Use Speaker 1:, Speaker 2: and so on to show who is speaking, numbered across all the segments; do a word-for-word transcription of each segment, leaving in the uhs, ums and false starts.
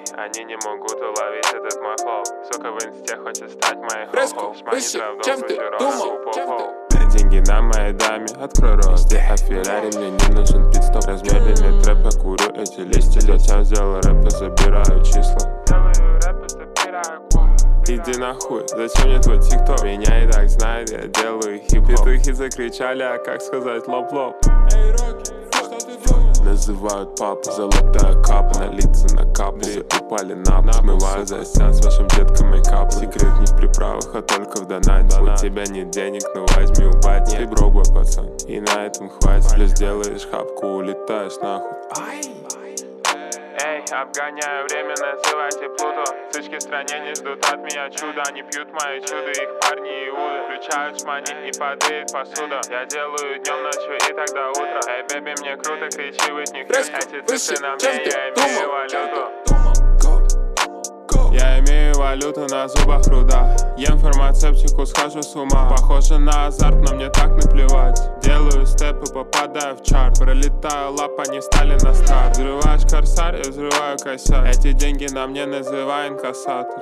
Speaker 1: они не могут уловить этот мой флоу. Сука в инсте хочет стать моей
Speaker 2: Фреско, выше, чем ты думал, чем ты.
Speaker 1: Деньги на моей даме, открой рот. Здесь Феррари, мне не нужен пидстоп. Размеренный трэп, я курю эти листья. Зачем сделал рэп, я забираю числа. Делаю рэп и забираю ква. Иди нахуй, зачем мне твой тикток? Меня и так знает, я делаю хип-хоп. Петухи закричали, а как сказать лоп-лоп? Эй, Рокки, что ты думаешь? Называют папу, золотая капа, на лица на капу. Все упали на пол, смываю за стен с вашим детком мейкап. Секрет не в приправах, а только в донате. У тебя нет денег, ну возьми у бати. Ты брок, пацан, и на этом хватит. Плюс делаешь хапку, улетаешь нахуй. Эй, обгоняю время, называйте Плуту. Сычки в стране не ждут от меня чуда. Они пьют мои чудо, их парни иуды. Включают шмани и падает посуда. Я делаю днем, ночью и тогда утро. Эй, бэби, мне круто, кричи, ведь не кричь. Эти цифры на мне, я имею валюту. Я имею валюту на зубах руда. Ем фармацевтику, схожу с ума. Похоже на азарт, но мне так наплевать. Делаю степы, попадаю в чарт. Пролетаю лап, они стали на старт. Взрываешь корсар, я взрываю косяк. Эти деньги на мне, называй инкассатор.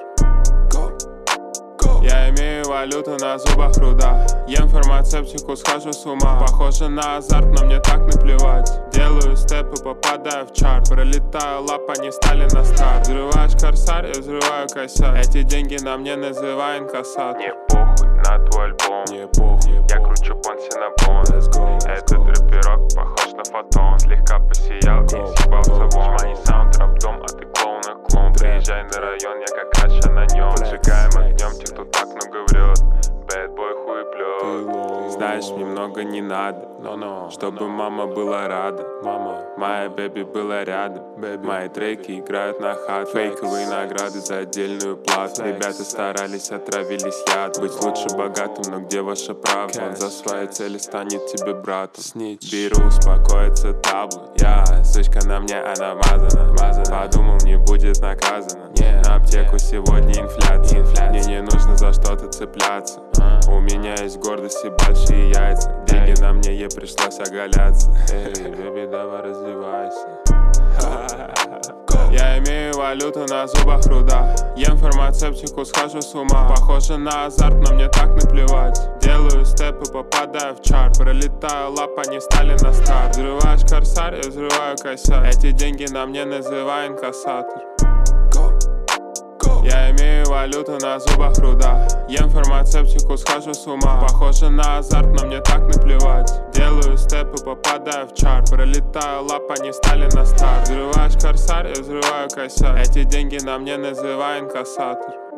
Speaker 1: Я имею валюту на зубах руда. Ем фармацевтику, схожу с ума. Похоже на азарт, но мне так наплевать. Делаю степы, попадаю в чарт. Пролетаю лап, они стали на старт. Взрываешь корсар, я взрываю косяк. Эти деньги на мне, называй инкассатор.
Speaker 3: Не похуй на твой альбом,
Speaker 1: не похуй.
Speaker 3: Я кручу понси на бон. Этот рэперок похож на фотон. Слегка посиял и съебался вон. Шмани саунд, рэп дом, а ты клоун на клон. Приезжай на район, я как Аша на нем. Поджигаем огнем тех, кто так много врет. Бэдбой хуеплет.
Speaker 1: Знаешь, мне много не надо, no, no, чтобы мама была рада. Мама, моя бэби была рядом. Baby. Мои треки играют на хат. Фейковые награды за отдельную плату. Ребята старались, отравились яд. Быть лучше богатым, но где ваша правда? Он за свои цели станет тебе братом. Беру, успокоится табло. Я, сучка на мне, она мазана. Подумал, не будет наказана. На аптеку сегодня инфляция. Мне не нужно за что-то цепляться. У меня есть гордость и большие яйца. Деньги на мне, ей пришлось оголяться. Эй, бэби, давай развивайся. Я имею валюту на зубах руда. Ем фармацевтику, схожу с ума. Похоже на азарт, но мне так наплевать. Делаю степы, попадаю в чарт. Пролетаю лап, они стали на старт. Взрываешь корсар, я взрываю косяк. Эти деньги на мне, называй инкассатор. Я имею валюту на зубах руда. Ем фармацевтику, схожу с ума. Похоже на азарт, но мне так наплевать. Делаю степы, попадаю в чарт. Пролетаю лап, они стали на старт. Взрываешь корсар, я взрываю косяк. Эти деньги на мне, называй инкассатор.